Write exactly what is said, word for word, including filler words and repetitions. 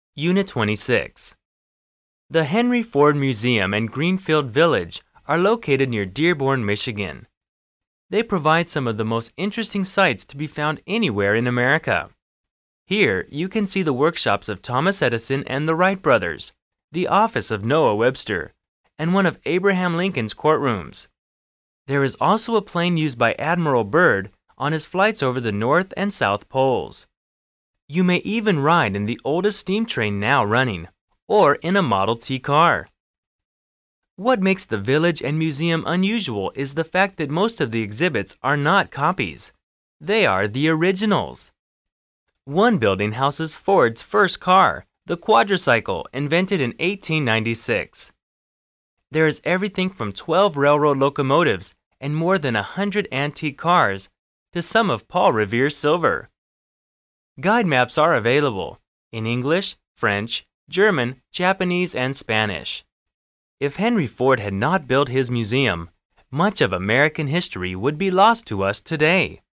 Unit twenty-six. The Henry Ford Museum and Greenfield Village are located near Dearborn, Michigan. They provide some of the most interesting sights to be found anywhere in America. Here, you can see the workshops of Thomas Edison and the Wright brothers, the office of Noah Webster, and one of Abraham Lincoln's courtrooms. There is also a plane used by Admiral Byrd on his flights over the North and South Poles. You may even ride in the oldest steam train now running, or in a Model T car. What makes the village and museum unusual is the fact that most of the exhibits are not copies. They are the originals. One building houses Ford's first car, the quadricycle, invented in eighteen ninety-six. There is everything from twelve railroad locomotives and more than a hundred antique cars to some of Paul Revere's silver. Guide maps are available in English, French, German, Japanese, and Spanish. If Henry Ford had not built his museum, much of American history would be lost to us today.